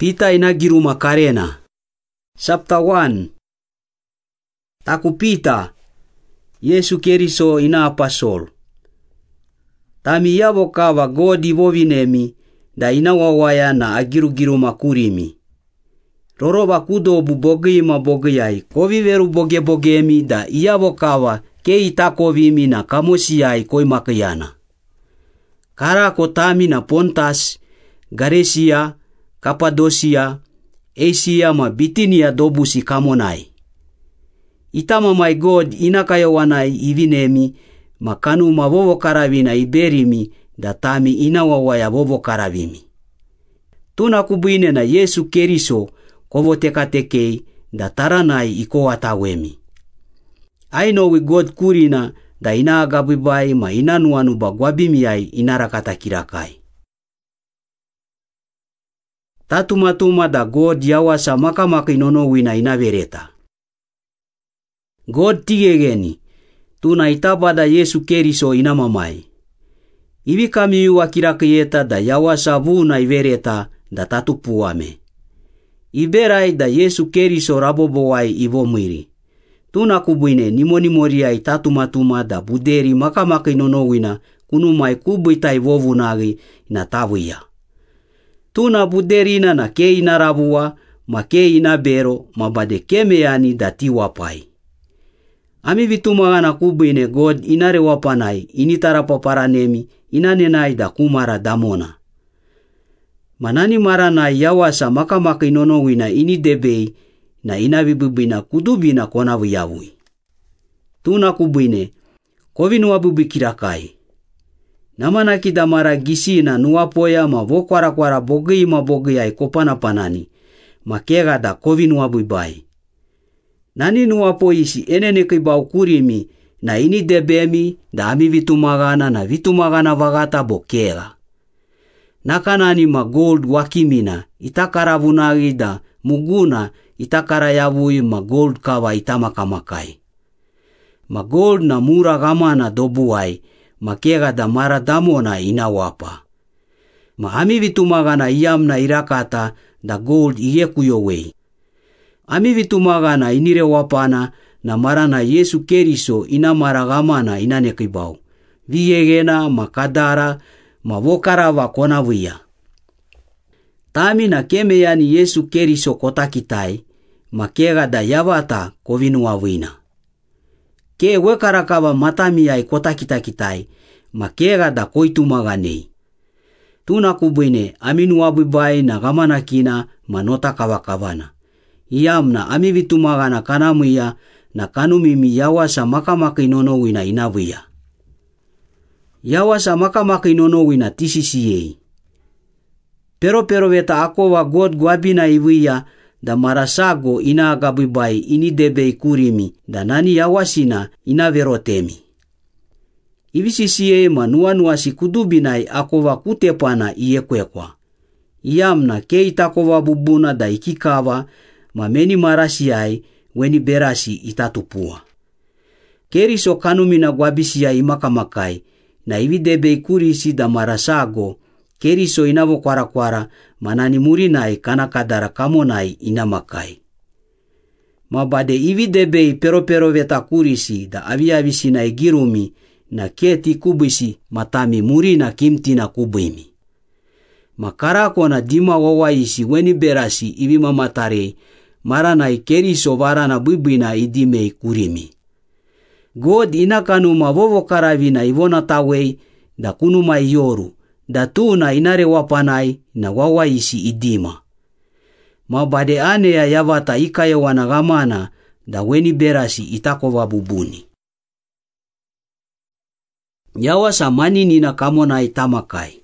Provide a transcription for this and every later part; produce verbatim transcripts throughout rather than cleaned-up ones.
Pita ina giruma karena. Chapter one. Taku Pita. Yesu Keriso ina apasol. Tami yabo kawa godi vovinemi da ina wawaya na agiru-giru makurimi. Roroba kudo bubogi mabogiyai koviveru boge-bogemi da iyabo kawa ke itakovimi na kamosiai koi makayana. Kara kotami na Pontas, Garesia, Kapadosia, Asia ma Bitinia dobusi kamonai. Itama my God inakayawanai ivinemi makanu mavovo karavina iberimi datami inawawaya vovo karavimi. Tuna kubuine na Yesu Keriso kovo tekatekei dataranai iko atawemi. I know we God kurina da ina agabibai ma inanuanu bagwabimiai inarakata kirakai. Tatumatuma da God yawasa makamaka inono wina inavereta. God tigegeni, tuna itaba da Yesu Keriso inamamai. Ivi kami wakirakayeta da yawasa vuna ivereta da tatupuame. Iberai da Yesu Keriso rabobowai ivomiri. Tuna kubuine nimonimoriai tatumatuma da buderi makamaka inono wina kunumai kubuita ivovunagi na tavuia. Tuna buderina na ke inarabua ma ke inabero mabade kemeani da tiwapai. Ami vitumagana kubuine God inare wapanai initara paparanemi inanenai da kumara damona. Manani marana yawasa makamaka inono wina ini debei na inavibubina kudubina kona viyavui. Tuna kubuine kovinu wabubi kirakai. Namana kidamara gisina nuwapoya ma vokwara kwara bogi ma bogi ai kopana panani makega da kovinu wabubai. Nani nuwapo isi enene kibau kurimi na ini debemi da ami vitumagana na vitumagana vagata bokega. Nakanani ma gold wakimina itakaravunagi da muguna itakarayavui ma gold kawa itamakamakai. Ma gold na mura gamana dobuai makega da mara damona inawapa. Ma ami vitumagana iyamna irakata da gold iyekuyowei. Ami vitumagana inire wapana na marana Yesu Keriso ina maragamana inanekibau. Viyegena makadara mavokarava konavia. Tami na kemeyani Yesu Keriso kotakitai makega da yavata kovinuawina. Ke wekarakava matamiai kotakitakitai makega da koitumaganei. Tuna kubuine aminu abibai na gamanakina manota kavakavana. Iyamna ami vitumagana kanamuia na kanumimi yawasa makamaka inono wina inavia. Yawasa makamaka inono wina tisisiyei. Pero pero veta akova God gwabina iwia da marasago ina agabibai ini debei kurimi da nani yawasina ina verotemi. Ivisisiye manua nuasi kudubinai akova kutepana iyekwekwa. Iyamna ke itakova bubuna da ikikava mameni marasiai weni berasi itatupua. Keriso kanumina gwabisia imakamakai na ividebei kurisi da marasago Keriso inavo kwara kwara manani murinai kanakadara kamonai inamakai. Mabade ividebei pero pero veta kurisi da aviavisina igirumi na keti kubisi matami murina kimtina kubuimi. Makarako na dima wawaisi weni berasi ivi mamatare maranai Keriso varana buibina idimei kurimi. God inakanu mavovo karavina ivona tawei da kunuma iyoru da tuna inare wapanai na wawaisi idima. Mabade ane ya yavata ikaya wanagamana da weni berasi itakova bubuni. Yawasa manini na kamona itamakai.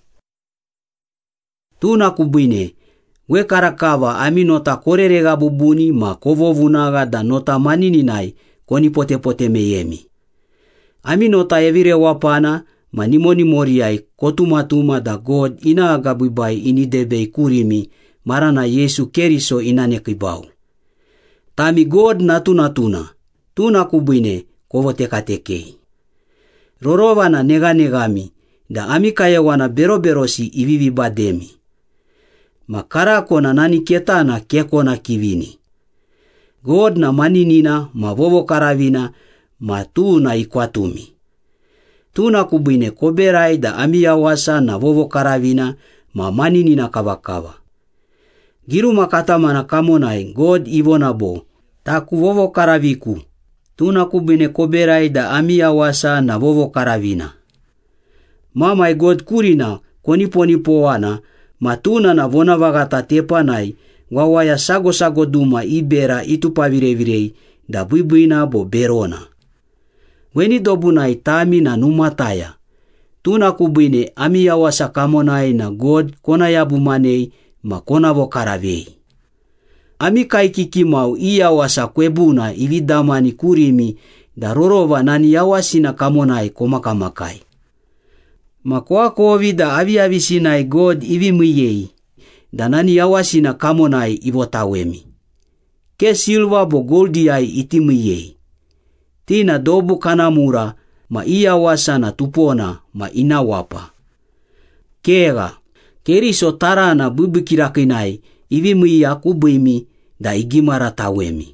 Tuna kubuine wekarakava aminota korerega bubuni ma kovovunaga da nota manini nai koni pote pote meyemi. Aminota evire wapana manimoni moriai kotumatuma da God ina agabibai ini debei kurimi marana Yesu Keriso inanekibau. Tami God natuna tuna, tuna kubuine kovo tekatekei. Rorovana nega negami da amikaya wana beroberosi ivivi bademi. makarako na nani ketana keko na kivini. God na maninina mavovo karavina matu na ikwatumi. Tuna kubine koberai da amiyawasa na vovo karavina ma maninina kavakava. Giru makata mana kamonai God ivona bo taku vovo karaviku. Tuna kubine koberai da amiyawasa na vovo karavina. Mama God kurina koniponipo wana matuna na vona vagata tepanai wawaya sago sago duma ibera itupavirevirei da buibuina bo berona. Weni dobunai tami na numataya. Tuna kubine amiyawasa kamonai na God kona yabumanei ma kona vo karavei. Ami kaikikimau iyawasa kwebuna ividamani kurimi da rorova nani yawasina kamonai komakamakai. Makoa kovi da aviavisinai God ivimuyei da nani yawasina kamonai ivotawemi. Ke silva bo goldiai itimuyei. Tina dobu kanamura ma iyawasa na tupona ma inawapa. Kega, keriso tarana bubukirakinai ivimuia kubuimi da igimara tawemi.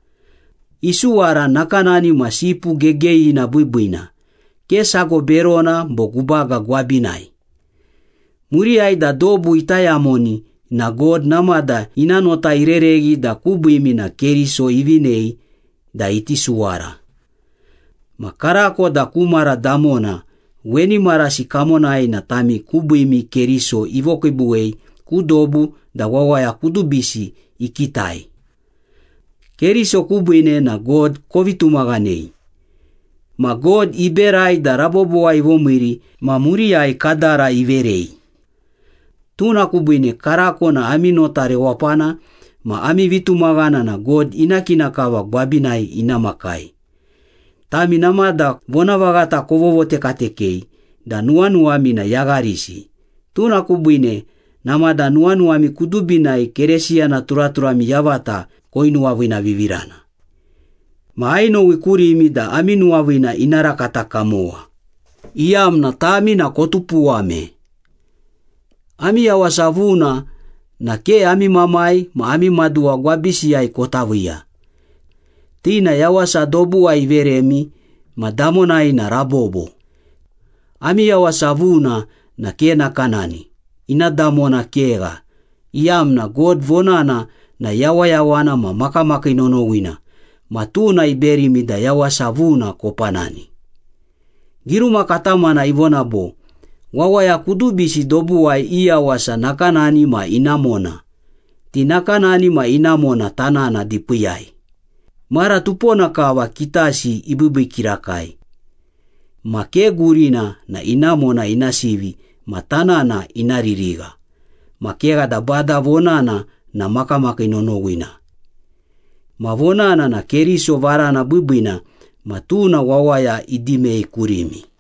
Isuara nakanani masipu gegei na buibuina. Kesago berona bogubaga gwabinai. Muriai da dobu itayamoni na God namada inanota ireregi da kubuimi na keriso ivinei da itisuara. Makarako da kumara damona weni marasi kamonai na tami kubuimi keriso ivokibuei kudobu da wawaya kudubisi ikitai. Keriso kubuine na God kovitumaganei. Ma God iberai da raboboa ivomiri ma muriai kadara iverei. Tuna kubuine karako na aminota rewapana ma ami vitumagana na God inakinakawa gwabinai inamakai. Tami namada vonavagata kovovote katekei da nuanuami na yagarisi. Tuna kubuine namada nuanuami kudubinai keresia na turaturami yavata koinuavina vivirana. Maaino wikurimi da aminuavina inarakata kamoa. Iam na tami na kotupuame. Ami yawasavuna na ke ami mamai ma ami madua gwabisiai kotavia. Tina yawasa dobu ai veremi madamonai na rabobo. Ami yawasavuna na ke na kanani. Inadamona kega. Iam na God vonana na yawayawana ma makamaka inonowina. Matuna iberimi da yawasavuna kopanani. Giru makatamana ivona bo. Wawaya kudubisi dobuai iyawasa nakanani ma inamona. Tinakanani ma inamona tanana dipuyai. Mara tupona kawa kitasi ibubikirakai. Make gurina na inamona inasivi matanana inaririga. Makega da bada vonana na makamaka inonowina. Mavonana na keriso varana bubuina matuna wawaya idimei kurimi.